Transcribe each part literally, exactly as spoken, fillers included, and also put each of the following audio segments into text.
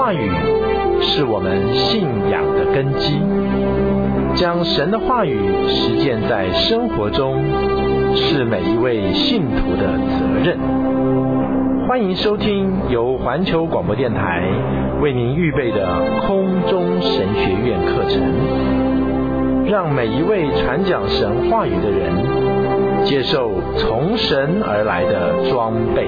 话语是我们信仰的根基，将神的话语实践在生活中，是每一位信徒的责任。欢迎收听由环球广播电台为您预备的空中神学院课程，让每一位传讲神话语的人接受从神而来的装备。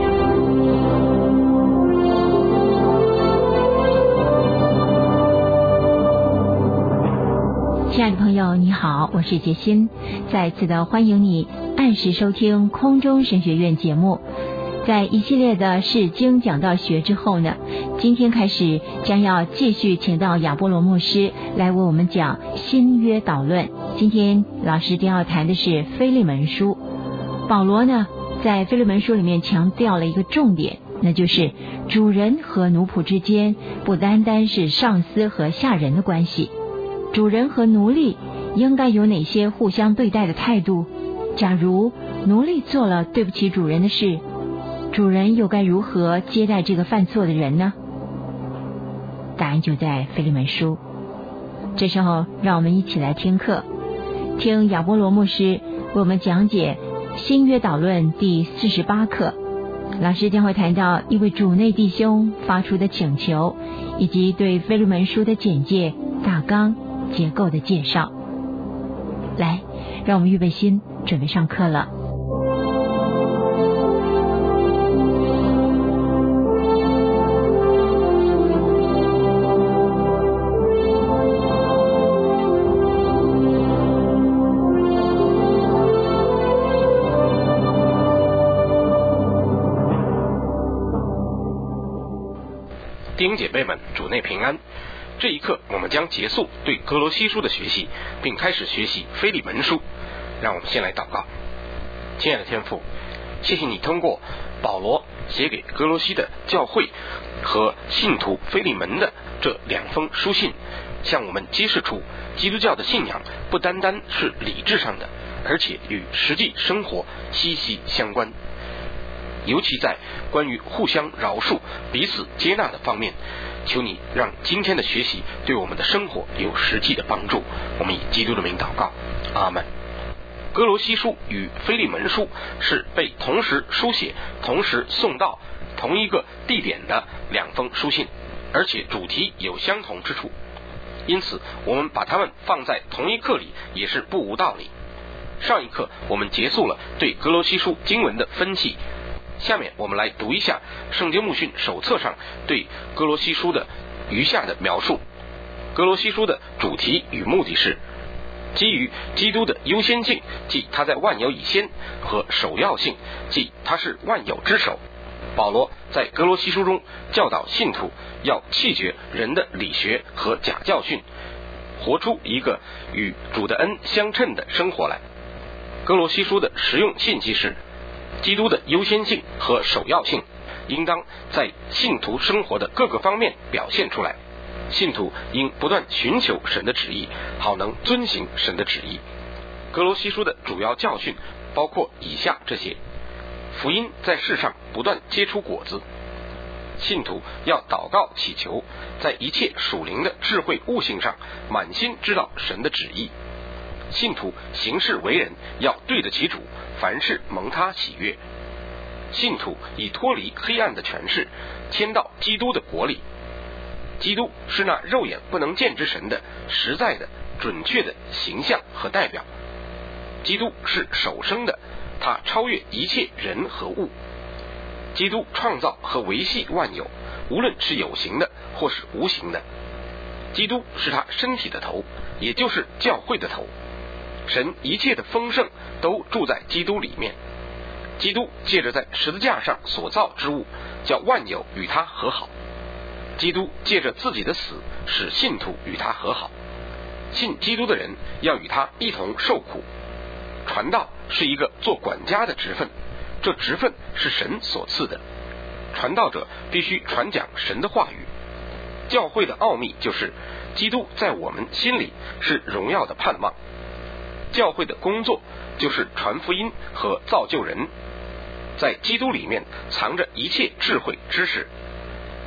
亲爱的朋友，你好，我是杰心，再次的欢迎你按时收听空中神学院节目。在一系列的释经讲道学之后呢，今天开始将要继续请到亚波罗牧师来为我们讲新约导论。今天老师将要谈的是腓利门书。保罗呢在腓利门书里面强调了一个重点，那就是主人和奴仆之间不单单是上司和下人的关系，主人和奴隶应该有哪些互相对待的态度？假如奴隶做了对不起主人的事，主人又该如何接待这个犯错的人呢？答案就在腓利门书。这时候让我们一起来听课，听亚波罗牧师为我们讲解新约导论第四十八课。老师将会谈到一位主内弟兄发出的请求，以及对腓利门书的简介、大纲、结构的介绍。来，让我们预备心，准备上课了。 弟兄姐妹们，主内平安。这一课我们将结束对哥罗西书的学习，并开始学习腓利门书。让我们先来祷告。亲爱的天父，谢谢你通过保罗写给哥罗西的教会和信徒腓利门的这两封书信，向我们揭示出基督教的信仰不单单是理智上的，而且与实际生活息息相关。尤其在关于互相饶恕、彼此接纳的方面，求你让今天的学习对我们的生活有实际的帮助。我们以基督的名祷告，阿们。哥罗西书与腓利门书是被同时书写、同时送到同一个地点的两封书信，而且主题有相同之处，因此我们把它们放在同一课里也是不无道理。上一课我们结束了对哥罗西书经文的分析，下面我们来读一下圣经牧训手册上对哥罗西书的余下的描述。哥罗西书的主题与目的是基于基督的优先性，即他在万有以先，和首要性，即他是万有之首。保罗在哥罗西书中教导信徒要弃绝人的理学和假教训，活出一个与主的恩相称的生活来。哥罗西书的实用信息是基督的优先性和首要性应当在信徒生活的各个方面表现出来，信徒应不断寻求神的旨意，好能遵行神的旨意。哥罗西书的主要教训包括以下这些：福音在世上不断结出果子，信徒要祷告祈求，在一切属灵的智慧悟性上满心知道神的旨意。信徒行事为人要对得起主，凡事蒙他喜悦。信徒已脱离黑暗的权势，迁到基督的国里。基督是那肉眼不能见之神的实在的准确的形象和代表。基督是首生的，他超越一切人和物。基督创造和维系万有，无论是有形的或是无形的。基督是他身体的头，也就是教会的头。神一切的丰盛都住在基督里面。基督借着在十字架上所造之物，叫万有与他和好。基督借着自己的死，使信徒与他和好。信基督的人要与他一同受苦。传道是一个做管家的职分，这职分是神所赐的。传道者必须传讲神的话语。教会的奥秘就是基督在我们心里是荣耀的盼望。教会的工作就是传福音和造就人，在基督里面藏着一切智慧知识。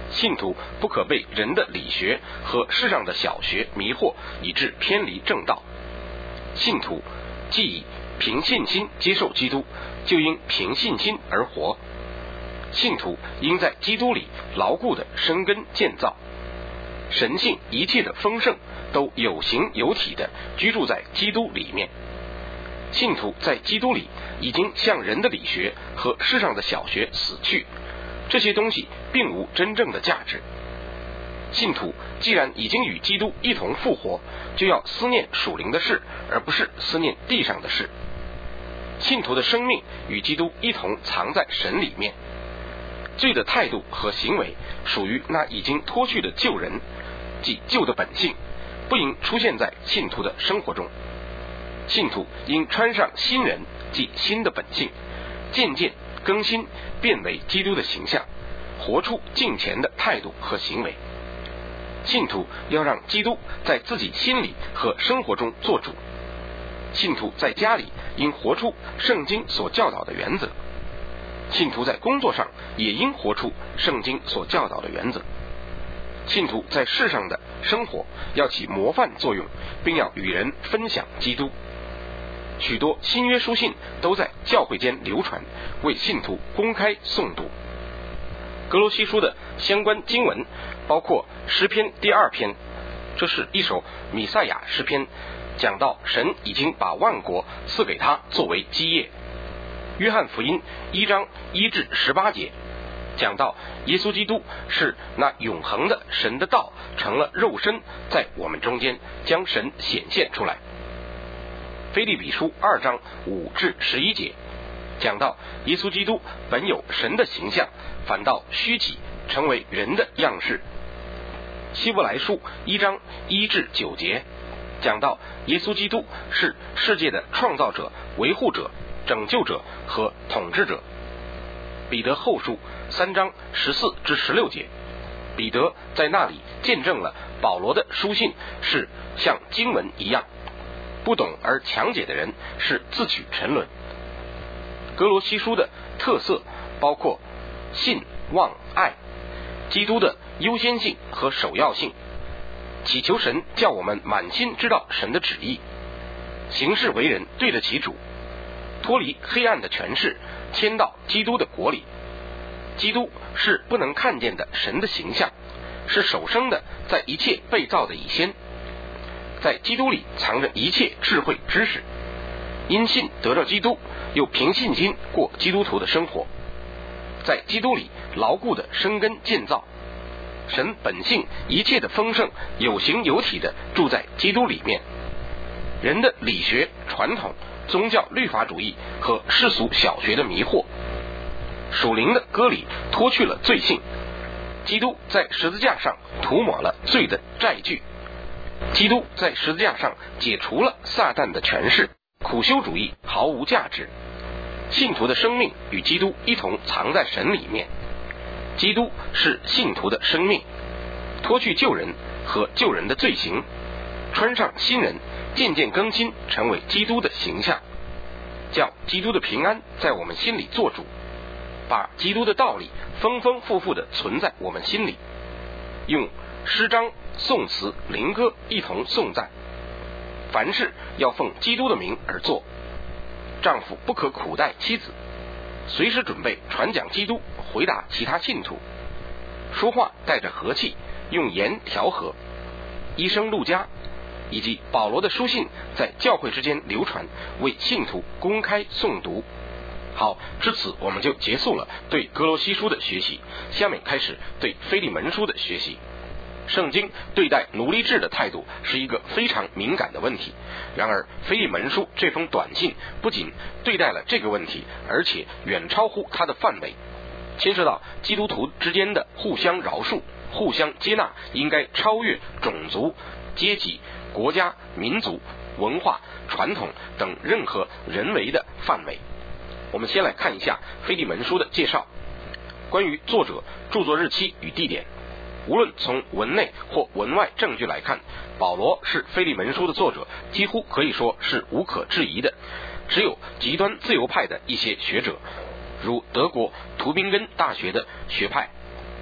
信徒不可被人的理学和世上的小学迷惑，以致偏离正道。信徒既已凭信心接受基督，就应凭信心而活。信徒应在基督里牢固的生根建造，神性一切的丰盛都有形有体的居住在基督里面。信徒在基督里已经向人的理学和世上的小学死去，这些东西并无真正的价值。信徒既然已经与基督一同复活，就要思念属灵的事，而不是思念地上的事。信徒的生命与基督一同藏在神里面。罪的态度和行为属于那已经脱去的旧人，即旧的本性，不应出现在信徒的生活中。信徒应穿上新人，即新的本性，渐渐更新，变为基督的形象，活出敬虔的态度和行为。信徒要让基督在自己心里和生活中做主。信徒在家里应活出圣经所教导的原则，信徒在工作上也应活出圣经所教导的原则。信徒在世上的生活要起模范作用，并要与人分享基督。许多新约书信都在教会间流传，为信徒公开诵读。哥罗西书的相关经文包括诗篇第二篇，这是一首弥赛亚诗篇，讲到神已经把万国赐给他作为基业。约翰福音一章一至十八节，讲到耶稣基督是那永恒的神的道成了肉身，在我们中间将神显现出来。腓立比书二章五至十一节，讲到耶稣基督本有神的形象，反倒虚己，成为人的样式。希伯来书一章一至九节，讲到耶稣基督是世界的创造者、维护者、拯救者和统治者。彼得后书三章十四至十六节，彼得在那里见证了保罗的书信是像经文一样，不懂而强解的人是自取沉沦。哥罗西书的特色包括信、望、爱，基督的优先性和首要性，祈求神叫我们满心知道神的旨意，行事为人对得起主，脱离黑暗的权势，迁到基督的国里。基督是不能看见的神的形象，是首生的，在一切被造的以先。在基督里藏着一切智慧知识，因信得着基督，又凭信心过基督徒的生活，在基督里牢固的生根建造。神本性一切的丰盛有形有体的住在基督里面。人的理学、传统、宗教律法主义和世俗小学的迷惑，属灵的割礼脱去了罪性。基督在十字架上涂抹了罪的债据，基督在十字架上解除了撒旦的权势，苦修主义毫无价值。信徒的生命与基督一同藏在神里面。基督是信徒的生命，脱去旧人和旧人的罪行，穿上新人，渐渐更新，成为基督的形象，叫基督的平安在我们心里做主，把基督的道理丰丰富富的存在我们心里，用诗章、颂词、灵歌一同颂赞。凡事要奉基督的名而做。丈夫不可苦待妻子，随时准备传讲基督，回答其他信徒。说话带着和气，用言调和。医生路加以及保罗的书信在教会之间流传，为信徒公开诵读。好，至此我们就结束了对哥罗西书的学习，下面开始对腓利门书的学习。圣经对待奴隶制的态度是一个非常敏感的问题，然而腓利门书这封短信不仅对待了这个问题，而且远超乎它的范围，牵涉到基督徒之间的互相饶恕、互相接纳，应该超越种族、阶级、国家、民族、文化、传统等任何人为的范围。我们先来看一下腓利门书的介绍。关于作者、著作日期与地点，无论从文内或文外证据来看，保罗是腓利门书的作者，几乎可以说是无可置疑的。只有极端自由派的一些学者，如德国图宾根大学的学派，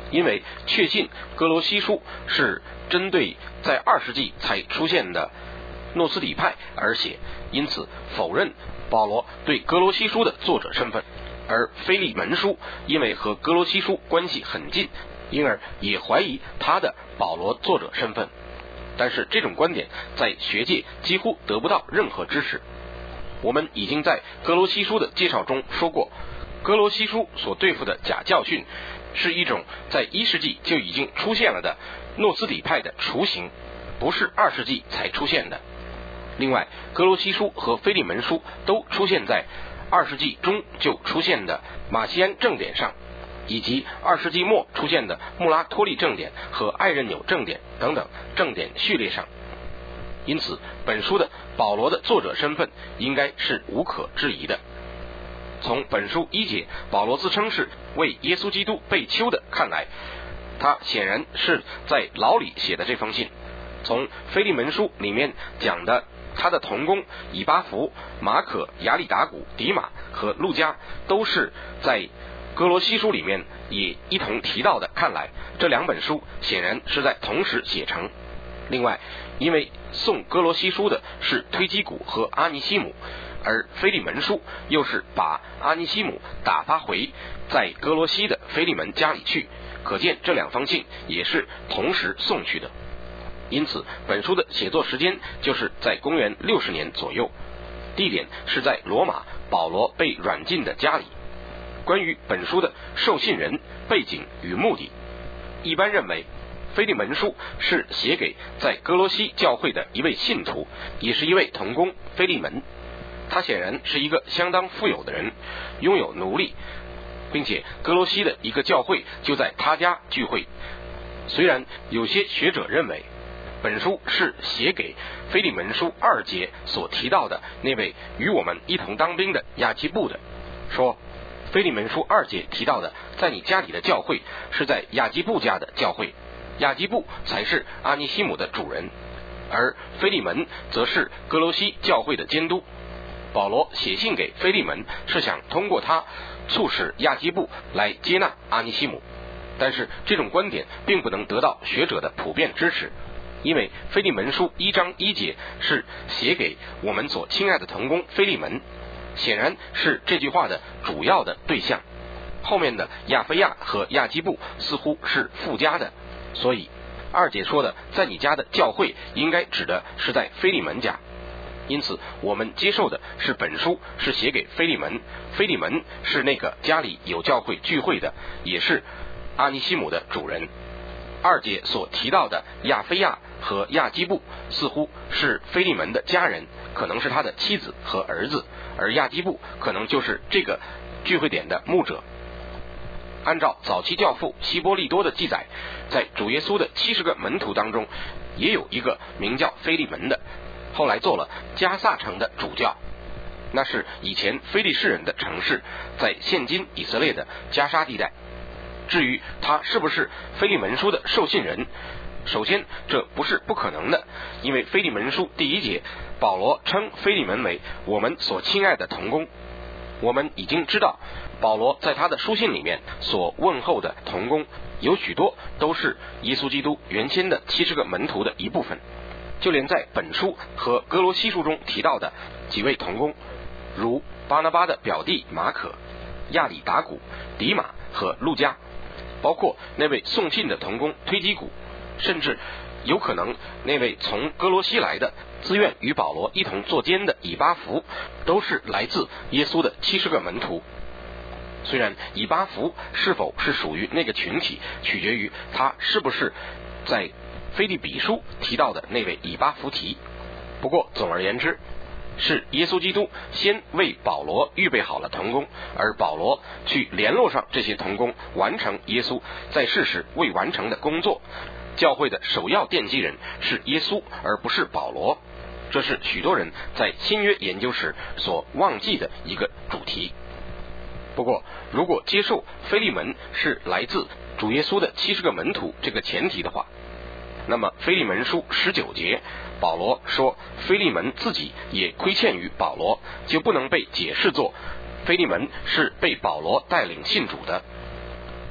因为确信哥罗西书是针对在二世纪才出现的诺斯底派而写，因此否认保罗对哥罗西书的作者身份。而腓利门书因为和哥罗西书关系很近，因而也怀疑他的保罗作者身份。但是这种观点在学界几乎得不到任何支持。我们已经在哥罗西书的介绍中说过，哥罗西书所对付的假教训是一种在一世纪就已经出现了的诺斯底派的雏形，不是二世纪才出现的。另外，哥罗西书和腓利门书都出现在二世纪中就出现的马西安正典上，以及二世纪末出现的穆拉托利正典和艾任纽正典等等正典序列上。因此本书的保罗的作者身份应该是无可置疑的。从本书一节保罗自称是为耶稣基督被囚的看来，他显然是在牢里写的这封信。从腓利门书里面讲的他的同工以巴弗、马可、亚里达古、迪马和路加都是在哥罗西书里面也一同提到的，看来这两本书显然是在同时写成。另外，因为送哥罗西书的是推基古和阿尼西姆，而腓利门书又是把阿尼西姆打发回在哥罗西的腓利门家里去，可见这两封信也是同时送去的。因此本书的写作时间就是在公元六十年左右，地点是在罗马保罗被软禁的家里。关于本书的受信人、背景与目的，一般认为腓利门书是写给在哥罗西教会的一位信徒，也是一位同工腓利门。他显然是一个相当富有的人，拥有奴隶，并且哥罗西的一个教会就在他家聚会。虽然有些学者认为本书是写给腓利门书二节所提到的那位与我们一同当兵的亚基布的，说腓利门书二节提到的在你家里的教会是在亚基布家的教会，亚基布才是阿尼西姆的主人，而腓利门则是哥罗西教会的监督。保罗写信给腓利门是想通过他促使亚基布来接纳阿尼西姆，但是这种观点并不能得到学者的普遍支持，因为腓利门书一章一节是写给我们所亲爱的同工腓利门，显然是这句话的主要的对象。后面的亚非亚和亚基布似乎是附加的，所以二节说的在你家的教会应该指的是在腓利门家。因此我们接受的是本书是写给腓利门，腓利门是那个家里有教会聚会的，也是阿尼西姆的主人。二节所提到的亚非亚和亚基布似乎是腓利门的家人，可能是他的妻子和儿子，而亚基布可能就是这个聚会点的牧者。按照早期教父希波利多的记载，在主耶稣的七十个门徒当中也有一个名叫腓利门的，后来做了加萨城的主教，那是以前非利士人的城市，在现今以色列的加沙地带。至于他是不是腓利门书的受信人，首先这不是不可能的，因为腓利门书第一节保罗称腓利门为我们所亲爱的同工。我们已经知道保罗在他的书信里面所问候的同工有许多都是耶稣基督原先的七十个门徒的一部分，就连在本书和哥罗西书中提到的几位同工，如巴拿巴的表弟马可、亚里达古、迪马和路加，包括那位送信的同工推基古，甚至有可能那位从哥罗西来的自愿与保罗一同作监的以巴弗，都是来自耶稣的七十个门徒。虽然以巴弗是否是属于那个群体，取决于他是不是在腓立比书提到的那位以巴弗提，不过总而言之，是耶稣基督先为保罗预备好了同工，而保罗去联络上这些同工，完成耶稣在世时未完成的工作。教会的首要奠基人是耶稣，而不是保罗，这是许多人在新约研究时所忘记的一个主题。不过如果接受腓利门是来自主耶稣的七十个门徒这个前提的话，那么腓利门书十九节保罗说腓利门自己也亏欠于保罗，就不能被解释作腓利门是被保罗带领信主的。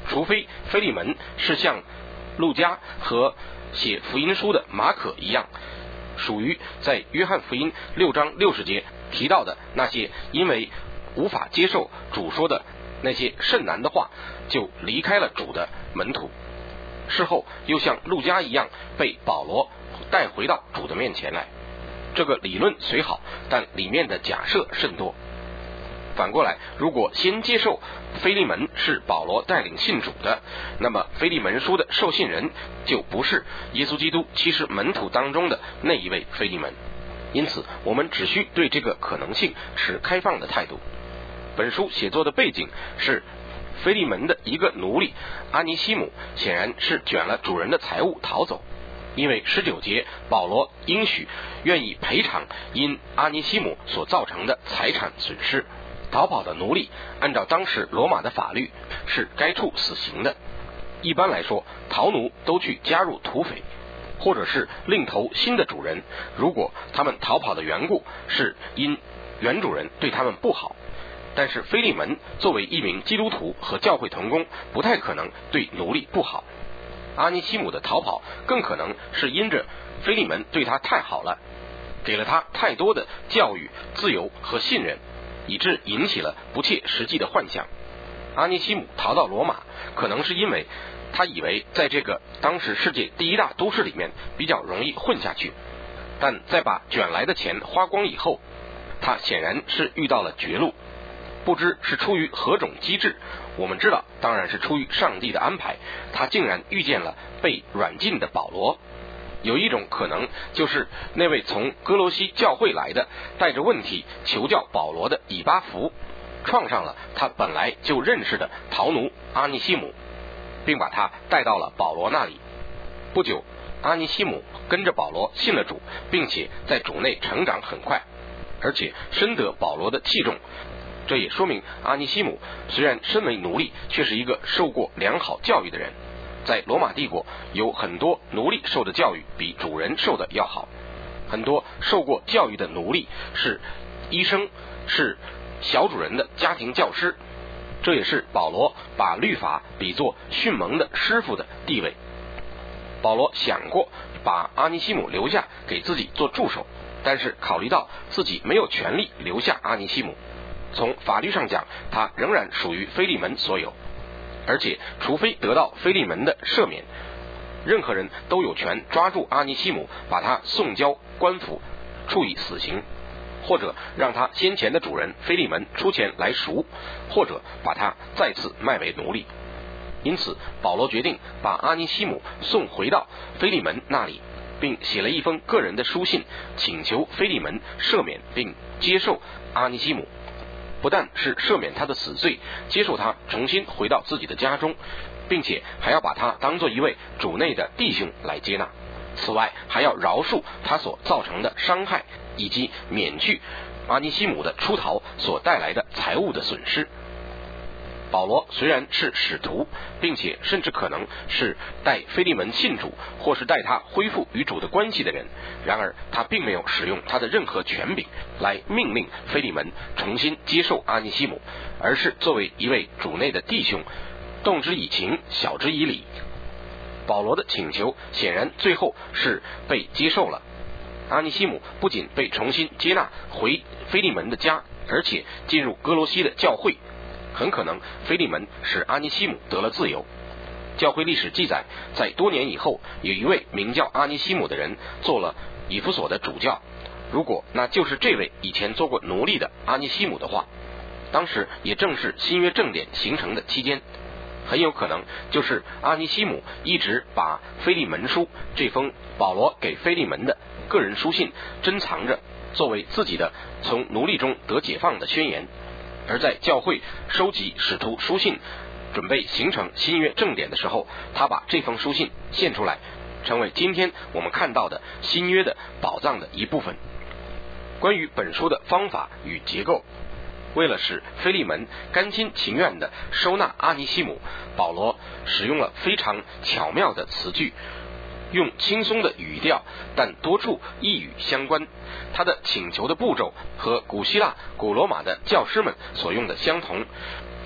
除非腓利门是像路加和写福音书的马可一样，属于在约翰福音六章六十节提到的那些因为无法接受主说的那些甚难的话就离开了主的门徒，事后又像路加一样被保罗带回到主的面前来。这个理论虽好，但里面的假设甚多。反过来，如果先接受腓利门是保罗带领信主的，那么腓利门书的受信人就不是耶稣基督七十门徒当中的那一位腓利门。因此我们只需对这个可能性持开放的态度。本书写作的背景是腓利门的一个奴隶阿尼西姆显然是卷了主人的财物逃走，因为十九节保罗应许愿意赔偿因阿尼西姆所造成的财产损失。逃跑的奴隶按照当时罗马的法律是该处死刑的。一般来说，逃奴都去加入土匪，或者是另投新的主人，如果他们逃跑的缘故是因原主人对他们不好。但是腓利门作为一名基督徒和教会同工，不太可能对奴隶不好。阿尼西姆的逃跑更可能是因着腓利门对他太好了，给了他太多的教育、自由和信任，以致引起了不切实际的幻想。阿尼西姆逃到罗马，可能是因为他以为在这个当时世界第一大都市里面比较容易混下去，但在把卷来的钱花光以后，他显然是遇到了绝路。不知是出于何种机制，我们知道当然是出于上帝的安排，他竟然遇见了被软禁的保罗。有一种可能，就是那位从哥罗西教会来的带着问题求教保罗的以巴弗撞上了他本来就认识的逃奴阿尼西姆，并把他带到了保罗那里。不久，阿尼西姆跟着保罗信了主，并且在主内成长很快，而且深得保罗的器重。这也说明阿尼西姆虽然身为奴隶，却是一个受过良好教育的人。在罗马帝国，有很多奴隶受的教育比主人受的要好。很多受过教育的奴隶是医生，是小主人的家庭教师，这也是保罗把律法比作训蒙的师傅的地位。保罗想过把阿尼西姆留下给自己做助手，但是考虑到自己没有权利留下阿尼西姆，从法律上讲，他仍然属于腓利门所有，而且除非得到腓利门的赦免，任何人都有权抓住阿尼西姆，把他送交官府，处以死刑，或者让他先前的主人腓利门出钱来赎，或者把他再次卖为奴隶。因此保罗决定把阿尼西姆送回到腓利门那里，并写了一封个人的书信，请求腓利门赦免并接受阿尼西姆，不但是赦免他的死罪，接受他重新回到自己的家中，并且还要把他当作一位主内的弟兄来接纳。此外还要饶恕他所造成的伤害，以及免去阿尼西姆的出逃所带来的财物的损失。保罗虽然是使徒，并且甚至可能是带腓利门信主，或是带他恢复与主的关系的人，然而他并没有使用他的任何权柄来命令腓利门重新接受阿尼西姆，而是作为一位主内的弟兄，动之以情，晓之以理。保罗的请求显然最后是被接受了。阿尼西姆不仅被重新接纳回腓利门的家，而且进入哥罗西的教会。很可能腓利门使阿尼西姆得了自由。教会历史记载，在多年以后，有一位名叫阿尼西姆的人做了以弗所的主教。如果那就是这位以前做过奴隶的阿尼西姆的话，当时也正是新约正典形成的期间，很有可能就是阿尼西姆一直把腓利门书这封保罗给腓利门的个人书信珍藏着，作为自己的从奴隶中得解放的宣言。而在教会收集使徒书信，准备形成新约正典的时候，他把这封书信献出来，成为今天我们看到的新约的宝藏的一部分。关于本书的方法与结构，为了使腓利门甘心情愿地收纳阿尼西姆，保罗使用了非常巧妙的词句，用轻松的语调，但多处一语相关。他的请求的步骤和古希腊、古罗马的教师们所用的相同，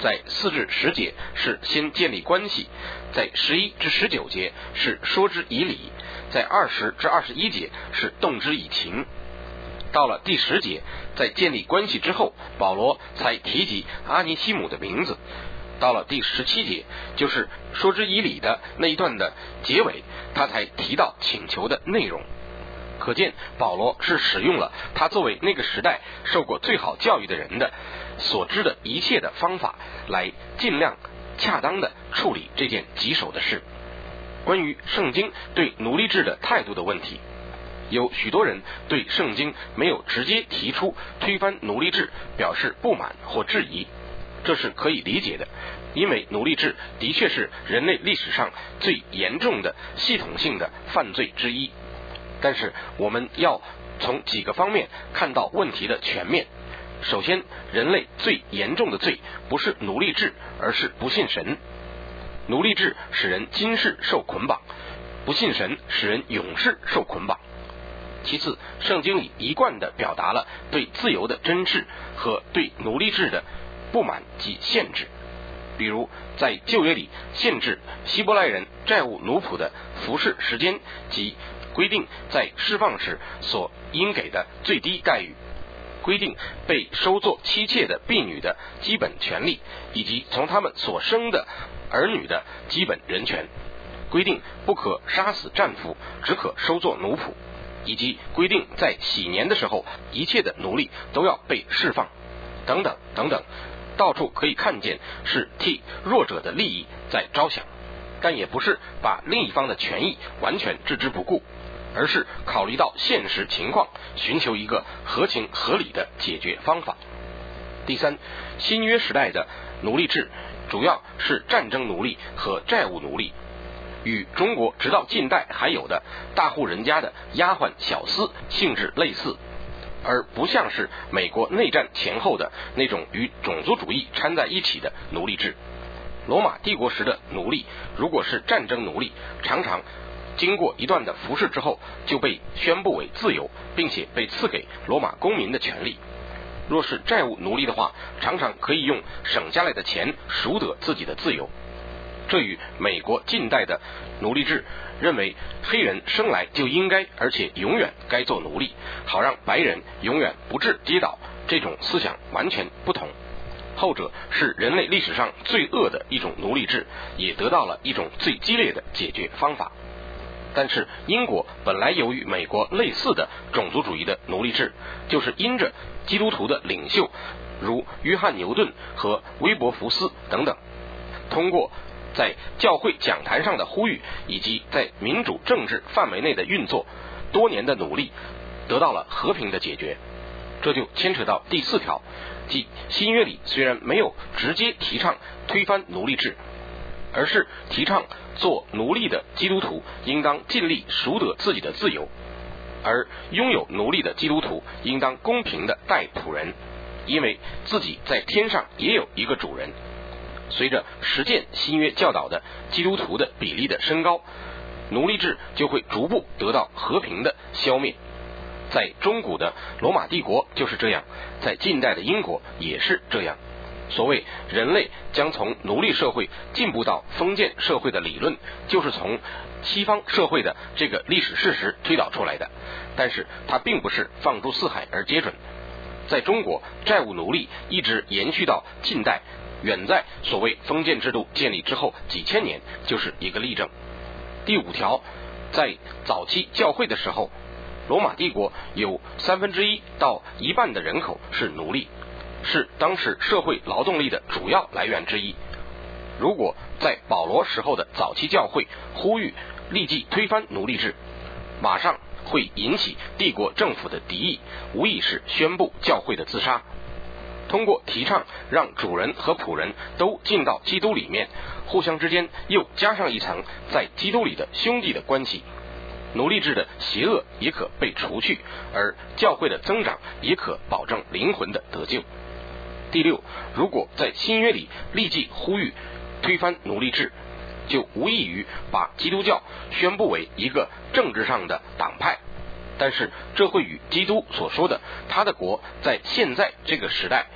在四至十节是先建立关系，在十一至十九节是说之以理，在二十至二十一节是动之以情。到了第十节，在建立关系之后，保罗才提及阿尼西姆的名字。到了第十七节，就是说之以理的那一段的结尾，他才提到请求的内容。可见保罗是使用了他作为那个时代受过最好教育的人的所知的一切的方法，来尽量恰当的处理这件棘手的事。关于圣经对奴隶制的态度的问题，有许多人对圣经没有直接提出推翻奴隶制表示不满或质疑，这是可以理解的，因为奴隶制的确是人类历史上最严重的系统性的犯罪之一。但是我们要从几个方面看到问题的全面。首先，人类最严重的罪不是奴隶制，而是不信神。奴隶制使人今世受捆绑，不信神使人永世受捆绑。其次，圣经里一贯地表达了对自由的珍视和对奴隶制的不满及限制。比如在旧约里限制希伯来人债务奴仆的服侍时间及规定在释放时所应给的最低待遇，规定被收作妻妾的婢女的基本权利，以及从他们所生的儿女的基本人权，规定不可杀死战俘，只可收作奴仆，以及规定在禧年的时候一切的奴隶都要被释放，等等等等。到处可以看见是替弱者的利益在着想，但也不是把另一方的权益完全置之不顾，而是考虑到现实情况，寻求一个合情合理的解决方法。第三，新约时代的奴隶制主要是战争奴隶和债务奴隶，与中国直到近代还有的大户人家的丫鬟小厮性质类似，而不像是美国内战前后的那种与种族主义掺在一起的奴隶制。罗马帝国时的奴隶如果是战争奴隶，常常经过一段的服侍之后就被宣布为自由，并且被赐给罗马公民的权利。若是债务奴隶的话，常常可以用省下来的钱赎得自己的自由。这与美国近代的奴隶制认为黑人生来就应该而且永远该做奴隶，好让白人永远不致跌倒，这种思想完全不同。后者是人类历史上最恶的一种奴隶制，也得到了一种最激烈的解决方法。但是英国本来有与美国类似的种族主义的奴隶制，就是因着基督徒的领袖如约翰牛顿和威伯福斯等等，通过在教会讲坛上的呼吁，以及在民主政治范围内的运作，多年的努力得到了和平的解决。这就牵扯到第四条，即新约里虽然没有直接提倡推翻奴隶制，而是提倡做奴隶的基督徒应当尽力赎得自己的自由，而拥有奴隶的基督徒应当公平的待仆人，因为自己在天上也有一个主人。随着实践新约教导的基督徒的比例的升高，奴隶制就会逐步得到和平的消灭。在中古的罗马帝国就是这样，在近代的英国也是这样。所谓人类将从奴隶社会进步到封建社会的理论，就是从西方社会的这个历史事实推导出来的，但是它并不是放诸四海而皆准。在中国，债务奴隶一直延续到近代，远在所谓封建制度建立之后几千年，就是一个例证。第五条，在早期教会的时候，罗马帝国有三分之一到一半的人口是奴隶，是当时社会劳动力的主要来源之一。如果在保罗时候的早期教会呼吁立即推翻奴隶制，马上会引起帝国政府的敌意，无疑是宣布教会的自杀。通过提倡让主人和仆人都进到基督里面，互相之间又加上一层在基督里的兄弟的关系，奴隶制的邪恶也可被除去，而教会的增长也可保证灵魂的得救。第六，如果在新约里立即呼吁推翻奴隶制，就无异于把基督教宣布为一个政治上的党派，但是这会与基督所说的他的国在现在这个时代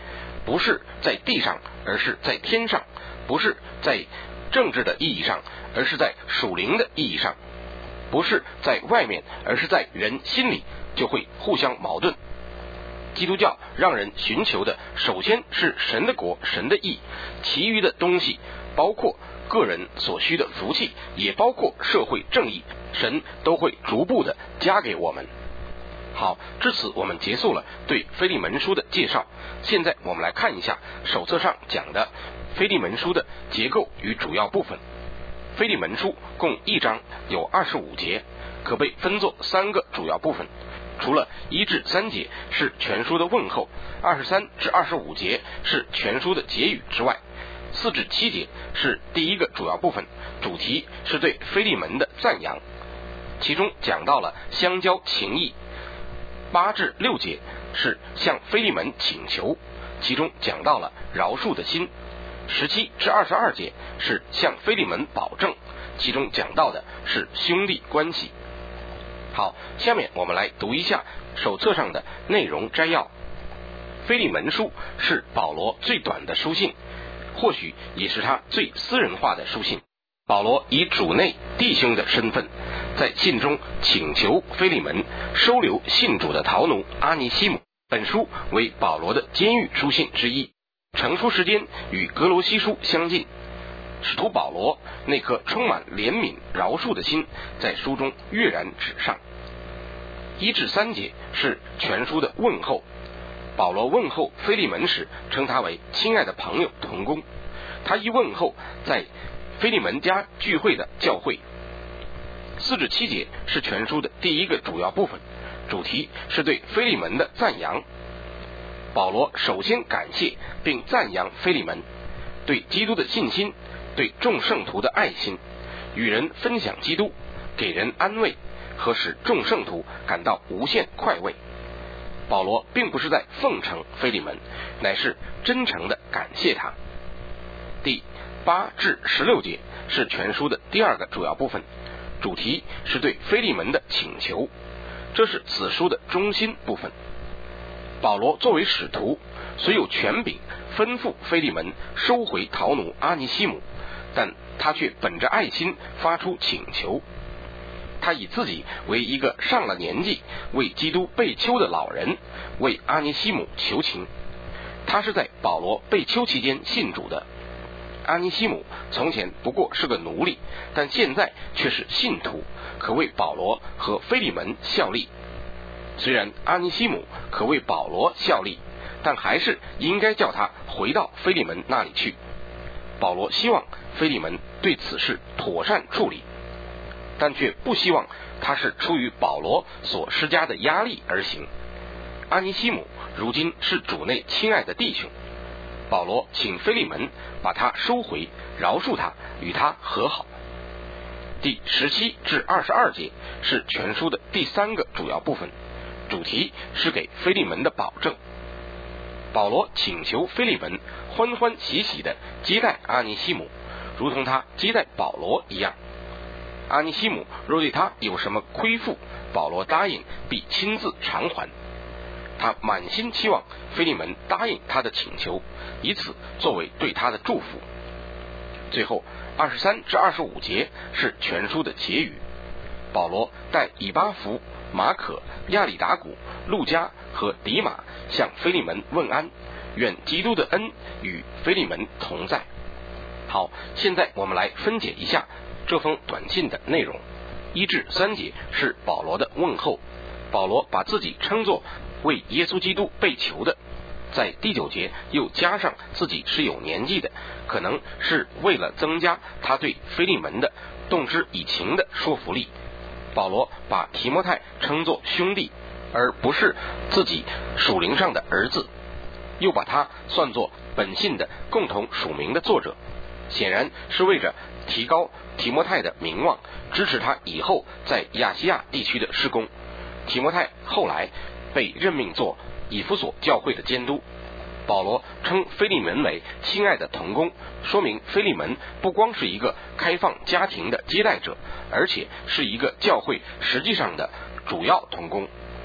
不是在地上，而是在天上；不是在政治的意义上，而是在属灵的意义上；不是在外面，而是在人心里，就会互相矛盾。基督教让人寻求的首先是神的国、神的义，其余的东西包括个人所需的福气，也包括社会正义，神都会逐步的加给我们。好，至此我们结束了对腓利门书的介绍。现在我们来看一下手册上讲的腓利门书的结构与主要部分。腓利门书共一章，有二十五节，可被分作三个主要部分。除了一至三节是全书的问候，二十三至二十五节是全书的结语之外，四至七节是第一个主要部分，主题是对腓利门的赞扬，其中讲到了相交情谊。八至六节是向腓利门请求，其中讲到了饶恕的心。十七至二十二节是向腓利门保证，其中讲到的是兄弟关系。好，下面我们来读一下手册上的内容摘要。腓利门书是保罗最短的书信，或许也是他最私人化的书信。保罗以主内弟兄的身份，在信中请求腓利门收留信主的逃奴阿尼西姆。本书为保罗的监狱书信之一，成书时间与格罗西书相近。使徒保罗那颗充满怜悯饶恕的心在书中跃然纸上。一至三节是全书的问候，保罗问候腓利门时称他为亲爱的朋友同工，他一问候在腓利门家聚会的教会。四至七节是全书的第一个主要部分，主题是对腓利门的赞扬。保罗首先感谢并赞扬腓利门对基督的信心，对众圣徒的爱心，与人分享基督，给人安慰和使众圣徒感到无限快慰。保罗并不是在奉承腓利门，乃是真诚的感谢他。第八至十六节是全书的第二个主要部分，主题是对腓利门的请求，这是此书的中心部分。保罗作为使徒，虽有权柄吩咐腓利门收回逃奴阿尼西姆，但他却本着爱心发出请求。他以自己为一个上了年纪为基督被囚的老人，为阿尼西姆求情。他是在保罗被囚期间信主的。阿尼西姆从前不过是个奴隶，但现在却是信徒，可为保罗和腓利门效力。虽然阿尼西姆可为保罗效力，但还是应该叫他回到腓利门那里去。保罗希望腓利门对此事妥善处理，但却不希望他是出于保罗所施加的压力而行。阿尼西姆如今是主内亲爱的弟兄，保罗请腓利门把他收回，饶恕他，与他和好。第十七至二十二节是全书的第三个主要部分，主题是给腓利门的保证。保罗请求腓利门欢欢喜喜地接待阿尼西姆，如同他接待保罗一样。阿尼西姆若对他有什么亏负，保罗答应必亲自偿还。他满心期望腓利门答应他的请求，以此作为对他的祝福。最后二十三至二十五节是全书的结语。保罗带以巴弗、马可、亚里达古、路加和迪马向腓利门问安，愿基督的恩与腓利门同在。好，现在我们来分解一下这封短信的内容。一至三节是保罗的问候，保罗把自己称作为耶稣基督被囚的。在第九节又加上自己是有年纪的，可能是为了增加他对腓利门的动之以情的说服力。保罗把提摩太称作兄弟，而不是自己属灵上的儿子，又把他算作本信的共同属名的作者，显然是为着提高提摩太的名望，支持他以后在亚细亚地区的事工。提摩太后来被任命做以弗所教会的监督。保罗称腓利门为亲爱的同工，说明腓利门不光是一个开放家庭的接待者，而且是一个教会实际上的主要同工。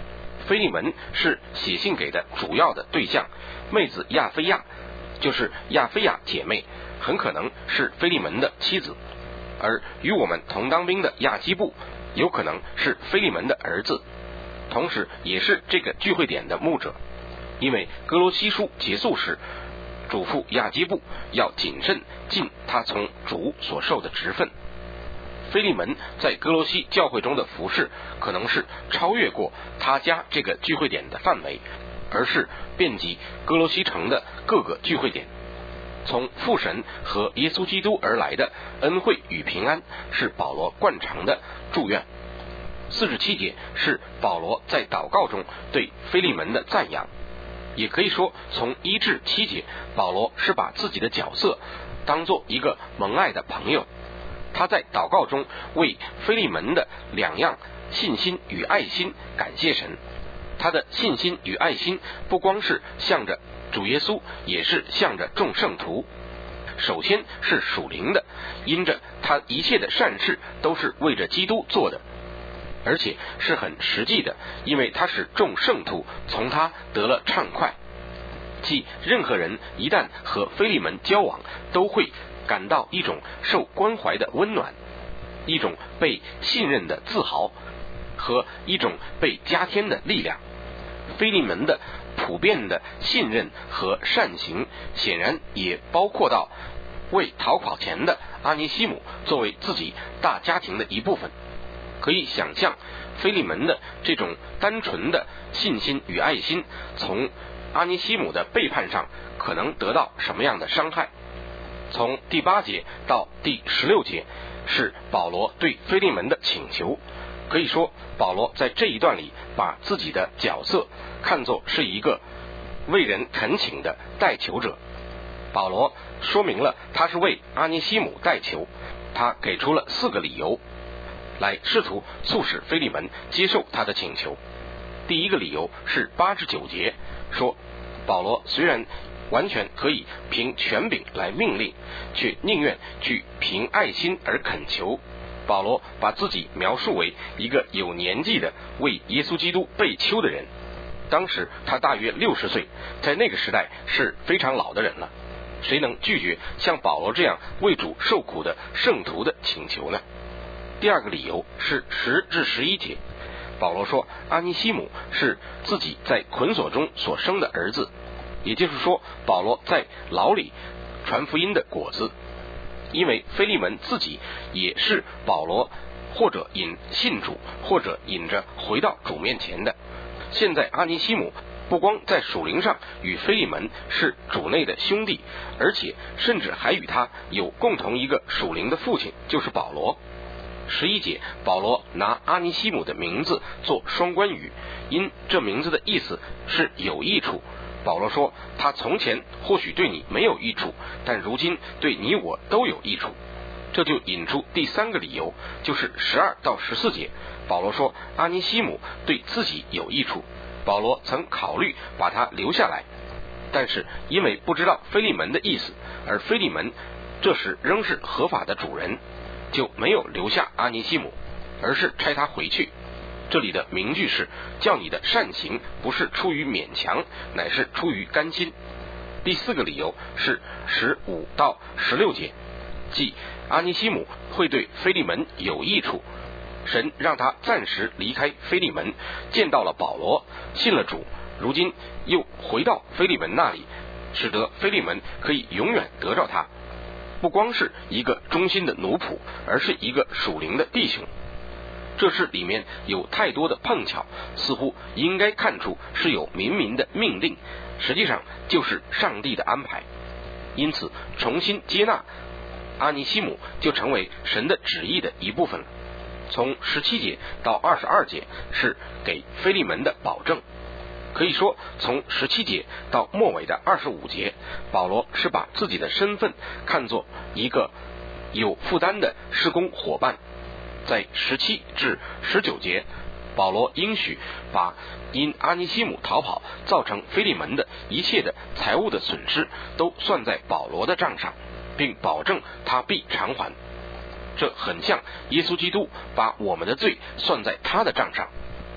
腓利门是写信给的主要的对象，妹子亚非亚就是亚非亚姐妹，很可能是腓利门的妻子，而与我们同当兵的亚基布有可能是腓利门的儿子，同时也是这个聚会点的牧者。因为哥罗西书结束时嘱咐亚基布要谨慎尽他从主所受的职分。腓利门在哥罗西教会中的服事可能是超越过他家这个聚会点的范围，而是遍及哥罗西城的各个聚会点。从父神和耶稣基督而来的恩惠与平安是保罗惯常的祝愿。四十七节是保罗在祷告中对腓利门的赞扬，也可以说从一至七节保罗是把自己的角色当作一个蒙爱的朋友。他在祷告中为腓利门的两样信心与爱心感谢神。他的信心与爱心不光是向着主耶稣，也是向着众圣徒。首先是属灵的，因着他一切的善事都是为着基督做的，而且是很实际的，因为他使众圣徒从他得了畅快。即任何人一旦和腓利门交往，都会感到一种受关怀的温暖，一种被信任的自豪和一种被加添的力量。腓利门的普遍的信任和善行显然也包括到为逃跑前的阿尼西姆作为自己大家庭的一部分。可以想象腓利门的这种单纯的信心与爱心从阿尼西姆的背叛上可能得到什么样的伤害。从第八节到第十六节是保罗对腓利门的请求，可以说保罗在这一段里把自己的角色看作是一个为人恳请的代求者。保罗说明了他是为阿尼西姆代求，他给出了四个理由来试图促使腓利门接受他的请求。第一个理由是八至九节，说保罗虽然完全可以凭权柄来命令，却宁愿去凭爱心而恳求。保罗把自己描述为一个有年纪的为耶稣基督被囚的人，当时他大约六十岁，在那个时代是非常老的人了。谁能拒绝像保罗这样为主受苦的圣徒的请求呢？第二个理由是十至十一节，保罗说阿尼西姆是自己在捆锁中所生的儿子，也就是说保罗在牢里传福音的果子。因为腓利门自己也是保罗或者引信主，或者引着回到主面前的。现在阿尼西姆不光在属灵上与腓利门是主内的兄弟，而且甚至还与他有共同一个属灵的父亲，就是保罗。十一节，保罗拿阿尼西姆的名字做双关语，因这名字的意思是有益处。保罗说他从前或许对你没有益处，但如今对你我都有益处。这就引出第三个理由，就是十二到十四节，保罗说阿尼西姆对自己有益处，保罗曾考虑把他留下来，但是因为不知道腓利门的意思，而腓利门这时仍是合法的主人，就没有留下阿尼西姆，而是差他回去。这里的名句是叫你的善行不是出于勉强，乃是出于甘心。第四个理由是十五到十六节，即阿尼西姆会对腓利门有益处，神让他暂时离开腓利门，见到了保罗，信了主，如今又回到腓利门那里，使得腓利门可以永远得着他，不光是一个忠心的奴仆，而是一个属灵的弟兄。这事里面有太多的碰巧，似乎应该看出是有明明的命令，实际上就是上帝的安排。因此重新接纳阿尼西姆就成为神的旨意的一部分了。从十七节到二十二节是给腓利门的保证，可以说从十七节到末尾的二十五节，保罗是把自己的身份看作一个有负担的事工伙伴。在十七至十九节，保罗应许把因阿尼西姆逃跑造成腓利门的一切的财物的损失都算在保罗的账上，并保证他必偿还。这很像耶稣基督把我们的罪算在他的账上。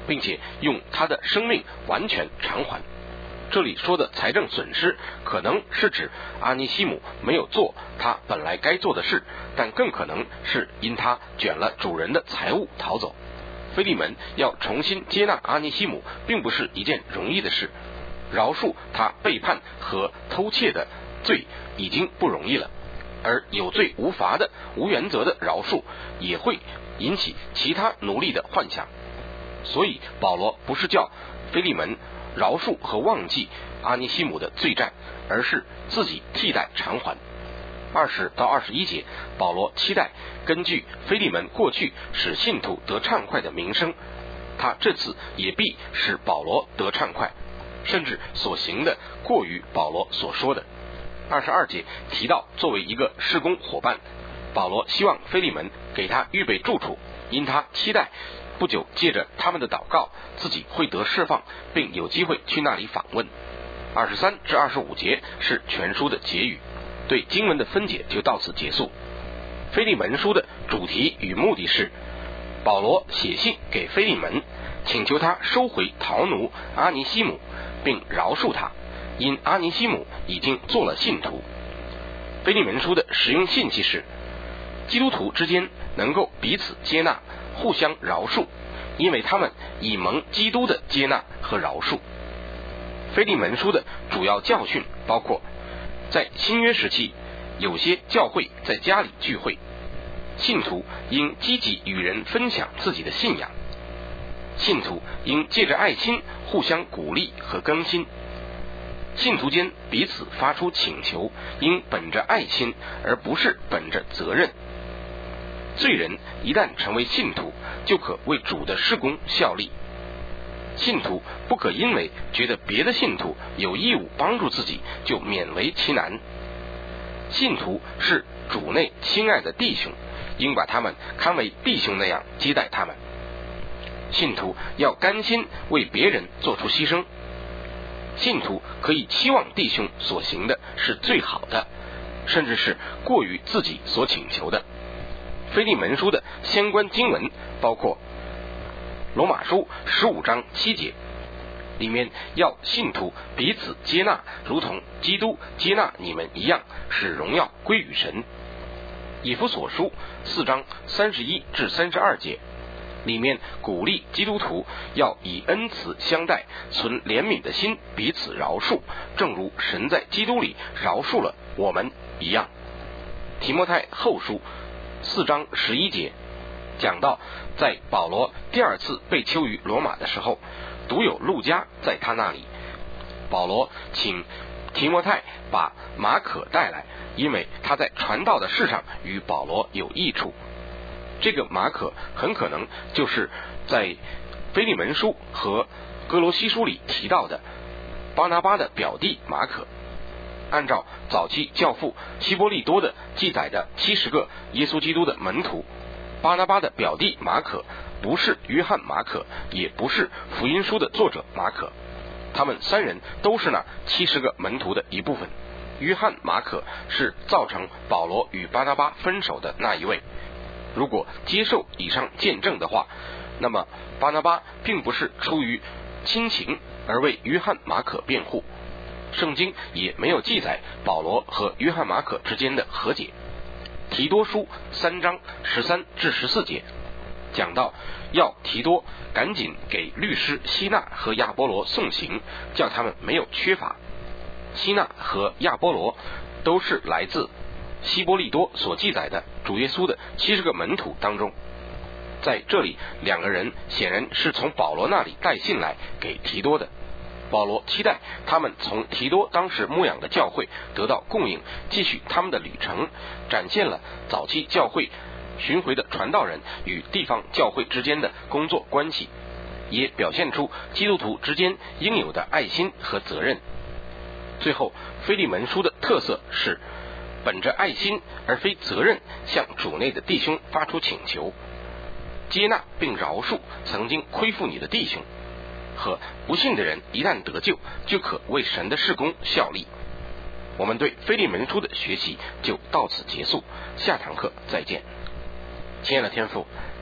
并且用他的生命完全偿还。这里说的财政损失可能是指阿尼西姆没有做他本来该做的事，但更可能是因他卷了主人的财物逃走。腓利门要重新接纳阿尼西姆并不是一件容易的事，饶恕他背叛和偷窃的罪已经不容易了，而有罪无罚的无原则的饶恕也会引起其他奴隶的幻想。所以保罗不是叫腓利门饶恕和忘记阿尼西姆的罪债，而是自己替代偿还。二十到二十一节，保罗期待根据腓利门过去使信徒得畅快的名声，他这次也必使保罗得畅快，甚至所行的过于保罗所说的。二十二节提到作为一个事工伙伴，保罗希望腓利门给他预备住处，因他期待不久借着他们的祷告自己会得释放，并有机会去那里访问。二十三至二十五节是全书的结语，对经文的分解就到此结束。腓利门书的主题与目的是保罗写信给腓利门，请求他收回逃奴阿尼西姆，并饶恕他，因阿尼西姆已经做了信徒。腓利门书的实用信息是基督徒之间能够彼此接纳，互相饶恕，因为他们已蒙基督的接纳和饶恕。腓利门书的主要教训包括，在新约时期，有些教会在家里聚会，信徒应积极与人分享自己的信仰，信徒应借着爱心互相鼓励和更新，信徒间彼此发出请求，应本着爱心而不是本着责任。罪人一旦成为信徒，就可为主的事工效力。信徒不可因为觉得别的信徒有义务帮助自己就勉为其难。信徒是主内亲爱的弟兄，应把他们看为弟兄那样接待他们。信徒要甘心为别人做出牺牲。信徒可以期望弟兄所行的是最好的，甚至是过于自己所请求的。腓利门书的相关经文包括罗马书十五章七节，里面要信徒彼此接纳，如同基督接纳你们一样，使荣耀归于神。以弗所书四章三十一至三十二节，里面鼓励基督徒要以恩慈相待，存怜悯的心，彼此饶恕，正如神在基督里饶恕了我们一样。提摩太后书四章十一节讲到，在保罗第二次被囚于罗马的时候，独有路加在他那里。保罗请提摩太把马可带来，因为他在传道的事上与保罗有益处。这个马可很可能就是在腓利门书和哥罗西书里提到的巴拿巴的表弟马可。按照早期教父希波利多的记载的七十个耶稣基督的门徒，巴拿巴的表弟马可不是约翰马可，也不是福音书的作者马可，他们三人都是那七十个门徒的一部分。约翰马可是造成保罗与巴拿巴分手的那一位。如果接受以上见证的话，那么巴拿巴并不是出于亲情而为约翰马可辩护，圣经也没有记载保罗和约翰马可之间的和解。提多书三章十三至十四节讲到，要提多赶紧给律师希纳和亚波罗送行，叫他们没有缺乏。希纳和亚波罗都是来自希波利多所记载的主耶稣的七十个门徒当中。在这里，两个人显然是从保罗那里带信来给提多的。保罗期待他们从提多当时牧养的教会得到供应，继续他们的旅程，展现了早期教会巡回的传道人与地方教会之间的工作关系，也表现出基督徒之间应有的爱心和责任。最后，腓利门书的特色是本着爱心而非责任，向主内的弟兄发出请求，接纳并饶恕曾经亏负你的弟兄，和不信的人一旦得救，就可为神的事工效力。我们对腓利门书的学习就到此结束，下堂课再见。亲爱的天父，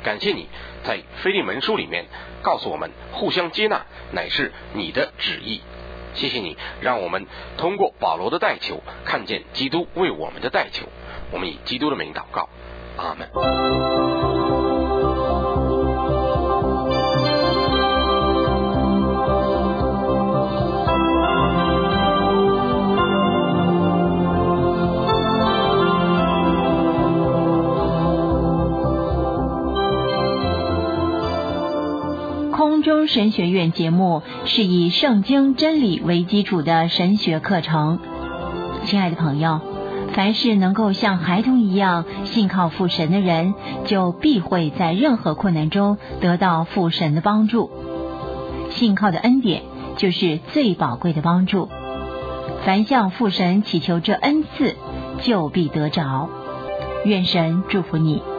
感谢你在腓利门书里面告诉我们，互相接纳乃是你的旨意。谢谢你让我们通过保罗的代求看见基督为我们的代求。我们以基督的名祷告，阿们。 空中神学院节目是以圣经真理为基础的神学课程。亲爱的朋友，凡是能够像孩童一样信靠父神的人，就必会在任何困难中得到父神的帮助。信靠的恩典就是最宝贵的帮助。凡向父神祈求这恩赐，就必得着。愿神祝福你。